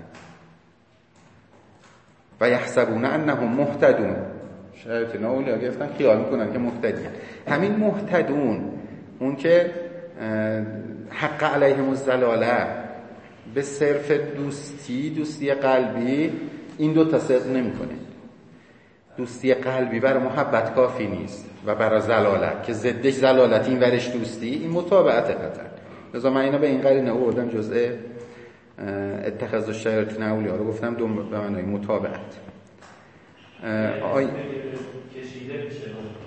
Speaker 2: و یحسبون انهم مهتدون، شیاطین اولیاء گرفتن خیال میکنن که مهتدین. همین مهتدون اون که حق علیهم الضلاله به صرف دوستی دوستی قلبی این دو تا صدق نمیکنه. دوستی قلبی برای محبت کافی نیست و برای زلالت که ضدش زلالت این ورش دوستی، این متابعت قطعا. لذا من اینا به این قرینه آوردم جزء اتخاذ الشیاطین اولیاء رو گفتم دو به معنای متابعت. آی
Speaker 5: کشیده میشه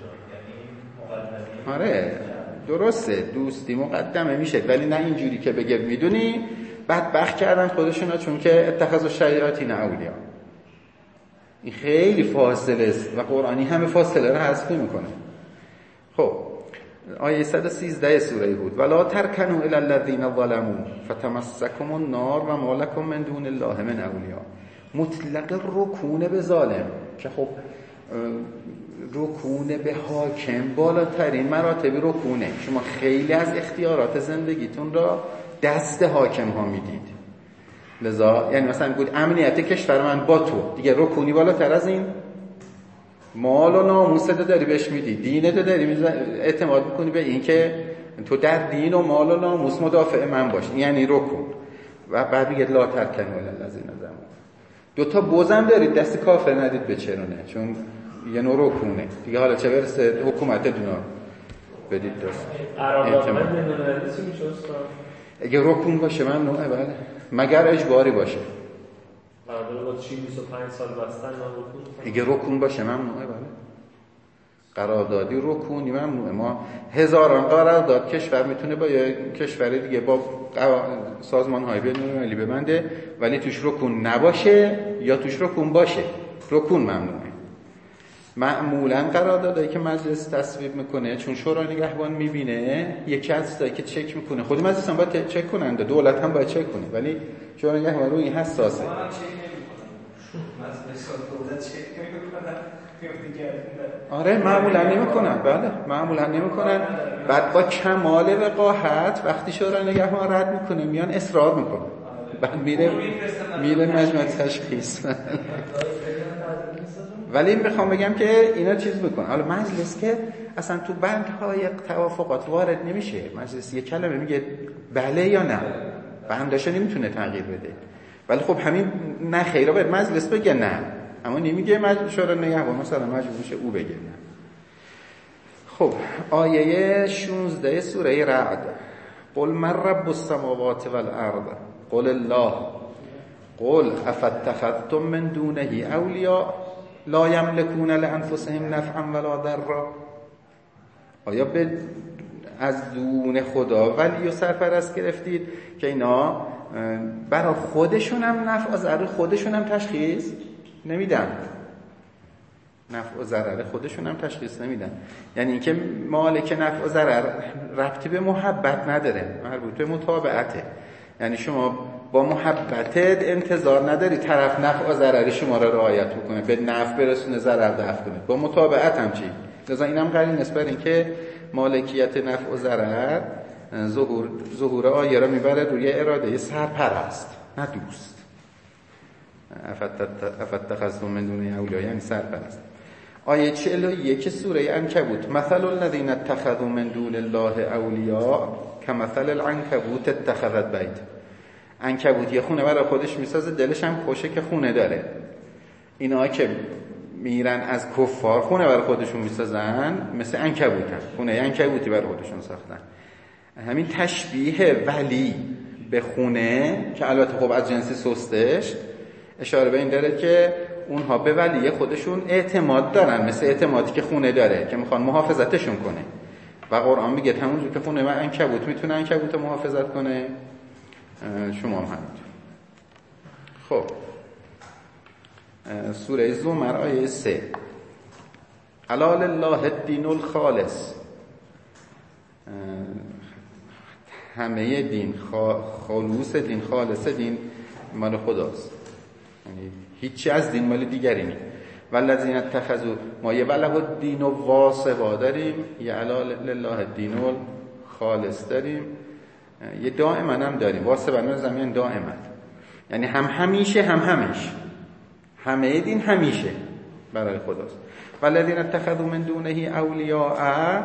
Speaker 5: یعنی
Speaker 2: آره درسته دوستی مقدمه میشه، ولی نه اینجوری که بگه میدونی بدبخت کردن خودشونا چون که اتخاذ الشیاطین اولیاء. این خیلی فاصله است و قرآنی همه فاصله رو حذف میکنه. خب آیه صد و سیزده سوره هود ولا ترکنوا الی الذین ظلموا فتمسکم النار و ما لکم من دون الله من اولیاء. مطلق رکون به ظالم، که خب رکون به حاکم بالاترین مراتب رکونه. شما خیلی از اختیارات زندگیتون را دست حاکم ها میدید. لذا یعنی مثلا گفت امنیت کشور من با تو، دیگه رکونی بالاتر از این؟ مال و ناموس تو داری بهش میدی، دین تو داری اعتماد میکنی به این که تو در دین و مال و ناموس مدافع من باش، یعنی رکون. و بعد میگه لا ترکنوا الی الذین ظلموا. دو تا بوزم دارید دست کافر ندید بچرونه، چون یه نوع رکونه دیگه. حالا چه برسه حکومت دونا بدید دست
Speaker 5: قرارداد بدون چی میشه استاد؟
Speaker 2: اگه رکون باشه من نوعه بله، مگر اجباری باشه.
Speaker 5: قرارداد با چی بیست و پنج سال بستن من رکون؟
Speaker 2: اگه رکون باشه من نوعه بله. قراردادی رکونی ممنوعه. ما هزاران قرارداد کشور میتونه با یه کشور دیگه با سازمان‌های بین‌المللی ببنده ولی توش رکون نباشه یا توش رکون باشه، رکون ممنوعه. معمولاً قراردادایی که مجلس تصویب میکنه چون شورای نگهبان میبینه یکی از چیزایی که چک میکنه، خود مجلس هم باید چک کنن، دولت هم باید چک کنه، ولی شورای نگهبان روی این حساسه.
Speaker 3: من چک نمی‌کنم. مجلس دولت چک نمی‌کنه.
Speaker 2: آره معمولا نمی‌کنن. بله معمولا نمی‌کنن. بعد با کمال وقاحت وقتی شورای نگهبان رد میکنه میان اصرار میکنه. بعد میره میره مجمع تشخیص. ولی میخوام بگم که اینا چیز میکنه. حالا مجلس که اصلا تو بندهای توافقات وارد نمیشه. مجلس یه کلمه میگه بله یا نه. بنداشو نمیتونه تغییر بده. ولی خب همین نه خیره باید مجلس بگه نه. اما نمیگه مجلس شورای نگهبان مثلا مجبور میشه او بگه نه. خب آیه شانزده سوره رعد. قل من رب السماوات والارض قل الله قل افاتخذتم من دونه اولیاء لا یملکون لانفسهم نفعا ولا ضرا. آیا به از دون خدا ولی و سرپرست گرفتید که اینا برای خودشون هم نفع و ضرر خودشون هم تشخیص نمیدن؟ نفع و ضرر خودشون هم تشخیص نمیدن. یعنی اینکه مالک نفع و ضرر ربطی به محبت نداره، مربوط به متابعته. یعنی شما با محبتت انتظار نداری طرف نفع و ضرر شما را رعایت بکنه، به نفع برسونه ضرر دفع کنه. با متابعت هم چی؟ لذا اینم قرین است بر اینکه مالکیت نفع و ضرر ظهور ظهور آیه را میبره روی اراده سرپرست نه دوست. افاتخذتم من دونه اولیاء یعنی سرپرست. آیه چهل و یک سوره عنکبوت. مثل الذین اتخذوا من دون الله اولیاء کمثل العنکبوت اتخذت بیت. عنکبوت یه خونه برای خودش میسازه، دلش هم خوشه که خونه داره. اینا که میرن از کفار خونه برای خودشون میسازن مثل عنکبوتن، خونه عنکبوتی برای خودشون ساختن. همین تشبیه ولی به خونه که البته خب از جنس سستش اشاره به این داره که اونها به ولی خودشون اعتماد دارن، مثل اعتمادی که خونه داره که میخوان محافظتشون کنه. و قرآن میگه همونجور که خونه من عنکبوت میتونه عنکبوت محافظت کنه، شما هم همینطور. خب سوره زمر آیه سه. الا لله الدین الخالص. همه دین، خالوص دین، خالص دین مال خداست. یعنی هیچی از دین مال دیگری نیست. والذین اتخذوا ما یبلغ الدین واصبا داریم، یه الا لله الدین الخالص داریم، یه دائما هم داریم. واصبا من زمین دائما یعنی هم همیشه هم همیشه، همه دین همیشه برای خداست. والذین اتخذوا من دونه اولیاء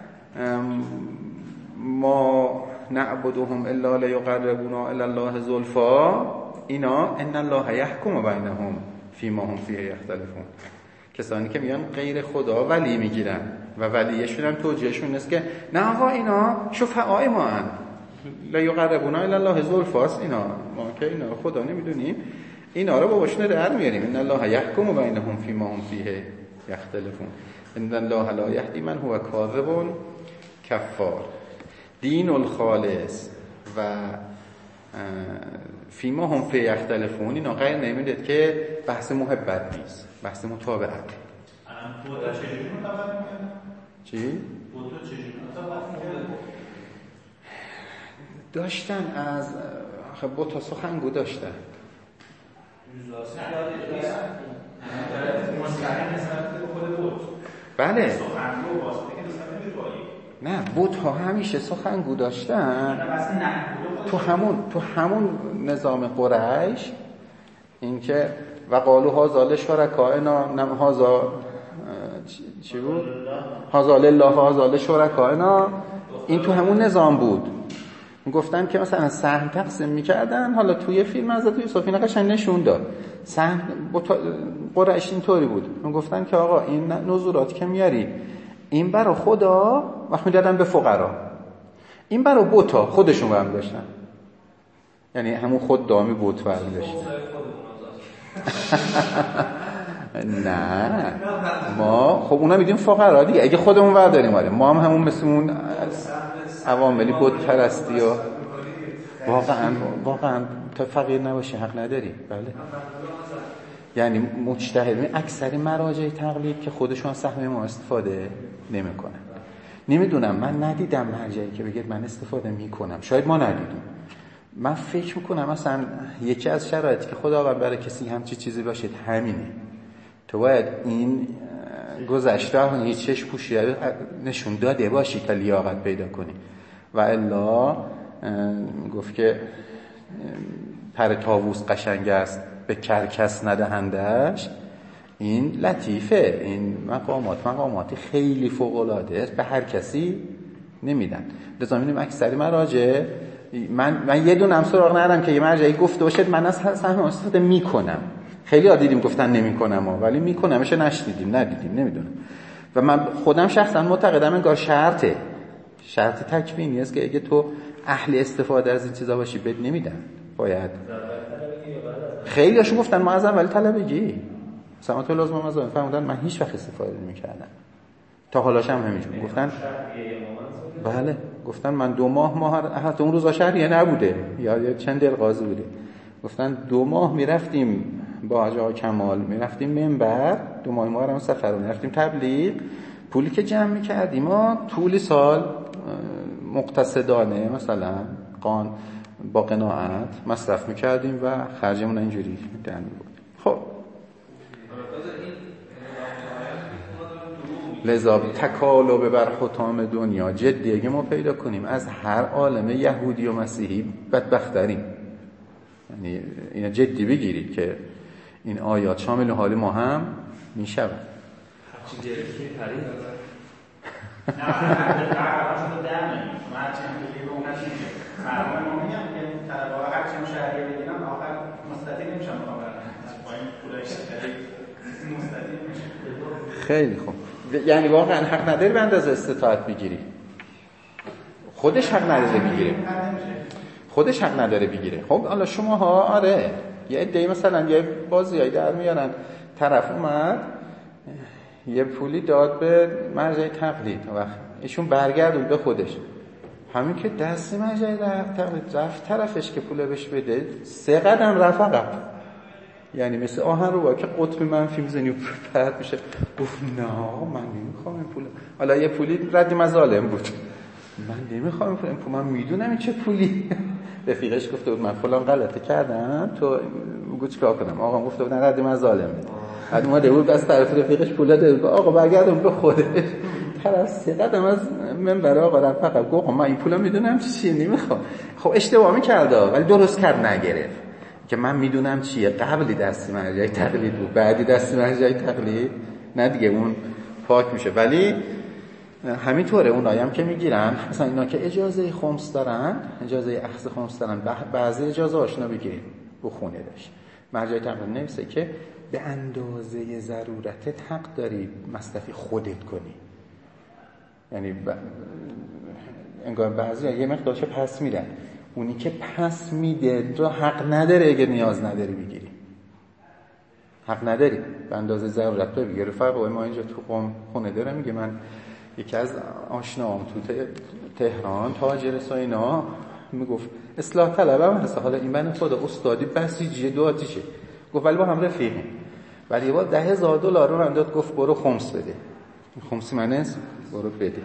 Speaker 2: ما نعبدهم الا لیقربونا الی الله زلفا. اینا ان الله یحکم بینهم فیما هم فیه یختلفون. کسانی که میان غیر خدا ولی میگیرن و ولیشون هم توجیهشون است که نه آقا اینا شفعاء ما ان لا یقربونا الی الله زلفاست، اینا ما که اینا رو خدا نمیدونیم، اینا رو باباشون در میاریم. ان الله یحکم بینهم فیما هم فیه یختلفون ان الله لا یهدی من هو کاذب کفار. دین الخالص و فیما هم فی یختلفون اینا غیر نمیدید که بحث محبت نیست، بحث متابعت.
Speaker 4: بودا چجوری متابعت میکنه؟
Speaker 2: چی؟
Speaker 4: بودا چجوری متابعت میکنه؟
Speaker 2: داشتن از آخه بوتا سخنگو داشتن. بله. نه بوت ها همیشه سخنگو داشتن تو همون تو همون نظام قریش. اینکه و قالو هازا لشرکائنا نم هازا چی بود؟ هازا لله هازا لشرکائنا. این تو همون نظام بود. گفتن که مثلا سهم تقسیم میکردن. حالا توی فیلم حضرت یوسف اینا قشنگ نشون داد. سهم قریش اینطوری بود. گفتن که آقا این نذورات که میاری این برای خدا وقت میدادن به فقرا، این برای بوتا خودشون هم داشتن. یعنی همون خود دامی بوت فرمی داشتن. نه ما خب اونا میدیم فقرا دیگه. اگه خودمون برداریم آره ما هم همون مثل اون عواملی بت پرستی و واقعا واقعا تا فقیر نباشی حق نداری. بله یعنی مجتهد اکثر مراجع تقلید که خودشون سهم ما استفاده نمیکنن. نمیدونم من ندیدم مرجعی که بگید من استفاده میکنم. شاید ما ندیدیم. من فکر میکنم مثلا یکی از شرایطی که خداوند برای کسی همچی چیزی باشید همینه. تو باید این گذشته هیچ چش پوشی نشون داده باشی تا لیاقت پیدا کنی و الا گفت که پر طاووس قشنگ است به کرکس ندهندش. این لطیفه. این مقامات مقاماتی خیلی فوق العاده است، به هر کسی نمیدن. لذا می‌بینیم اکثر مراجع من من یه دونم سراغ ندارم که یه مرجعی گفته باشه من از سهم استفاده میکنم. خیلی ها دیدیم گفتن نمیکنم ولی میکنمش نشنیدیم ندیدیم نمیدونم. و من خودم شخصا معتقدم انگار شرطه شرط تکوینی است که اگه تو اهل استفاده از این چیزا باشی بد نمیدن. باید خیلی هاشون گفتن ما از اول طلبگی سمات لازم مزاحم فرمودن من هیچ وقت استفاده نمی‌کردم تا حالاش هم همینجوری گفتن. بله گفتن من دو ماه ماه حتی اون روزا شهریه نبوده یا چند دلغازی بوده. گفتن دو ماه میرفتیم با حاج آقا کمال میرفتیم منبر، دو ماه ما هم سفر رو میرفتیم تبلیغ. پولی که جمع میکردیم ما طول سال مقتصدانه مثلا قان با قناعت مصرف میکردیم و خرجمون اینجوری در میبود. خب لذا تکالب بر حطام دنیا جدیه ما پیدا کنیم از هر عالم یهودی و مسیحی بدبختریم. یعنی اینا جدی بگیرید که این آیات شامل حال ما هم میشود.
Speaker 4: چی دیگه پرید نه قرار شده در نمید ما هرچی هم که دیگه اون نشید مرمان ما میگم که طلبه هرچی هم شهریه بگیرم آخر مستطیل نمیشم بخوام برم با این پولایش مستطیل میشه.
Speaker 2: خیلی خوب. یعنی واقعا حق نداری به اندازه استطاعت بگیری. خودش حق نداره بگیره. خودش حق نداره بگیره. خب حالا شماها آره یه عده‌ای مثلا یه بازیایی در میارن طرف اومد یه پولی داد به مرجع تقلید و ایشون برگردون به خودش. همین که دست مرجع تقلید رفت طرفش که پول بهش بده سه قدم رفت عقب. یعنی مثل آهن رو با که قطب منفی میزنی و پرد میشه. گفت نه من نمیخوام این پول. حالا یه پولی رد مظالم بود. من نمیخوام این پول. این پول من میدونم این چه پولی. رفیقش گفته بود من فلان غلطه کردم تو بگو چیکار کنم. آقا گفته بود رد مظالم. بعد اومده بود از طرف رفیقش پول داده بود. آقا برگردون به خودش. طرف سه قدم از منبر آقا رفت فقط گفت من این پولا میدونم چیه نمیخوام. خب اشتباه می‌کرده ولی درست کرد نگرفت. که من میدونم چیه. قبلی دستی مرجع تقلید بود بعدی دستی مرجع تقلید نه دیگه اون پاک میشه. ولی همینطوره اونایی هم که میگیرن مثلا اینا که اجازه خمس دارن اجازه اخذ خمس دارن بعضی اجازه هاشونو بگیرید رو خونه داشت. مرجع تقلید نویسه که به اندازه ضرورتت حق داری مصرفی خودت کنی. یعنی ب... انگار بعضی یه مقدارش پس میدن. اونی که پس میده تو حق نداره اگه نیاز نداری بگیری. حق نداری به اندازه ضرورت تو بگیری. فرق ما اینجا تو قم خونه داره میگه من یکی از آشناام تو تهران تاجر ساینا میگفت اصلاح طلبم هست. حالا این من خدا استادی بسیجیه دو آتیشه. گفت ولی با هم رفیقیم. ولی با ده هزار دلار رو من داد گفت برو خمس بده. خمس منس برو بده.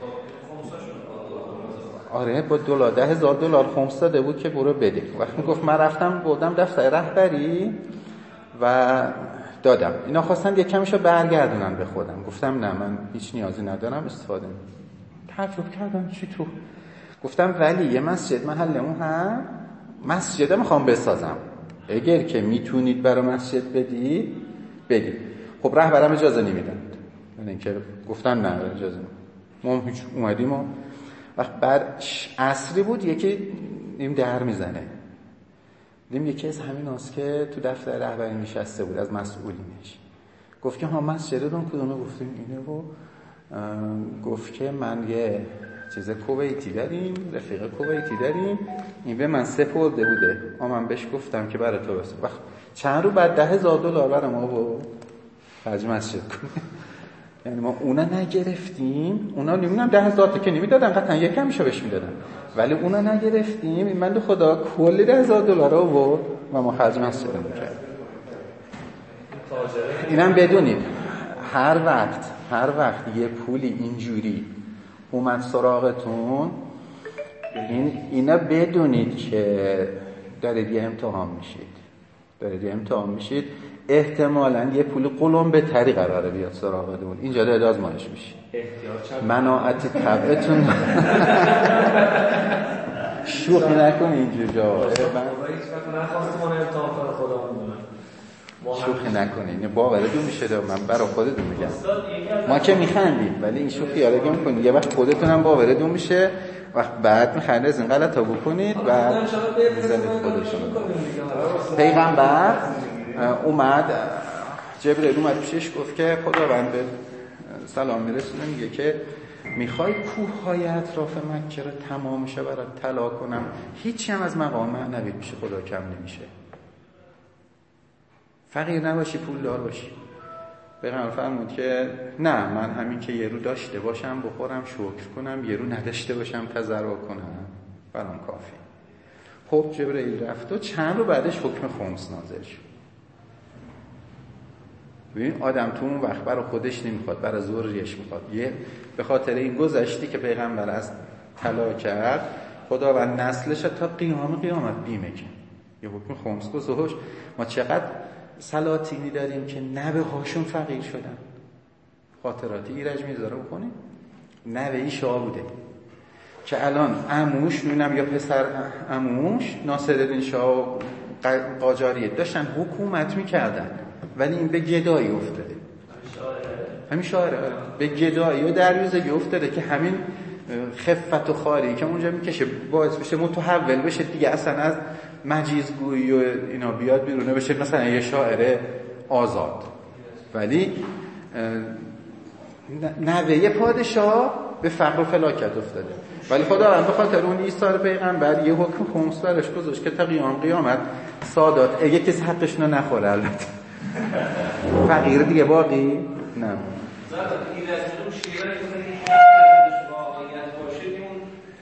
Speaker 2: آره با دلار ده هزار دلار خمس داده بود که برو بده. وقتی گفت من رفتم بردم دفتر رهبری و دادم. اینا خواستن یک کمیشو برگردونن به خودم. گفتم نه من هیچ نیازی ندارم استفاده نمی‌کنم. تعجب کردم چی تو؟ گفتم ولی یه مسجد محلمون هم مسجد میخوام بسازم. اگر که میتونید برای مسجد بدید بدید. خب رهبرم اجازه نمیدن. یعنی اینکه گفتن نه اجازه نمیدن. ما هیچ اومدیم و وقت بعد عصری بود یکی این در میزنه. دیدیم یکی از همین هاست که تو دفتر رهبری نشسته بود از مسئولینش. گفت که ها مسجدتون کدومه؟ گفتیم اینه و گفت که من یه چیز کویتی داریم رفیق کویتی داریم این به من سپرده بوده. اما من بهش گفتم که برای تو بسه. وقت چند رو بعد ده هزار دلار برای ما بود. خرج مسجد کنه. یعنی ما اونا نگرفتیم، اونا نمیدونم ده هزار تا که نمیدادن، قطعا یکم میشه بهش میدادن، ولی اونا نگرفتیم. این بنده خدا کلی ده هزار دلار آورد و ما خرج مسجد میکردیم. اینم بدونید هر وقت هر وقت یه پولی اینجوری اومد سراغتون، این اینا بدونید که دارید یه امتحان میشید دارید یه امتحان میشید احتمالاً یه پول قلم به طری قراره بیاد سراغتون، اینجا دارید آزمایش میشید. مناعت طبعتون شوخی نکنید اینجور جا، شوخی نکنید، باورتون میشه. من برای خودتون میگم، ما که میخندیم ولی این شوخی یادگی میکنید، یه وقت خودتون هم باورتون میشه، وقت بعد میخنده از این غلط ها بکنید و میزنید خودتون. پیغمبر اومد، جبرئیل اومد پیشش گفت که خداوند به سلام میرسونه، میگه که میخوای کوههای اطراف مکه رو تمامش برات طلا کنم، هیچی هم از مقام معنوی پیش خدا کم نمیشه. فقیر نباشی، پولدار باشی. پیغمبر فرمود که نه، من همین که یه رو داشته باشم بخورم شکر کنم، یه رو نداشته باشم تضرع کنم، برام کافی. خب جبرئیل رفت و چند رو بعدش حکم خمس نازل شد. ببین آدم تو اون وقت برای خودش نمیخواد، برای ذریه‌اش میخواد. یه به خاطر این گذشتی که پیغمبر از طلا کرد، خداوند نسلش تا قیام قیامت بیمه کن. یه حکم خمس گذاشت. ما چقدر سلاطینی داریم که نوه هاشون فقیر شدن. خاطرات ایرج میذاره بکنیم. نوهی شاه بوده که الان عموش، میبینم یا پسر عموش ناصرالدین شاه قاجاریه داشتن حکومت میکردن، ولی این به گدایی افتاده. همین شاعره به گدایی و دریوزگی افتاده که همین خفت و خاری که اونجا میکشه باعث بشه متحول بشه دیگه، اصلا از مجیزگویی و اینا بیاد بیرونه، بشه مثلا یه شاعر آزاد. ولی نوه پادشاه به فقر و فلاکت افتاده، ولی خداوند به خاطر اون ایثار پیغمبر یه حکم خمس برش گذاشت که تا قیام قیامت سادات اگه کسی حقش رو نخوره، البته فقیر دیگه باقی نه.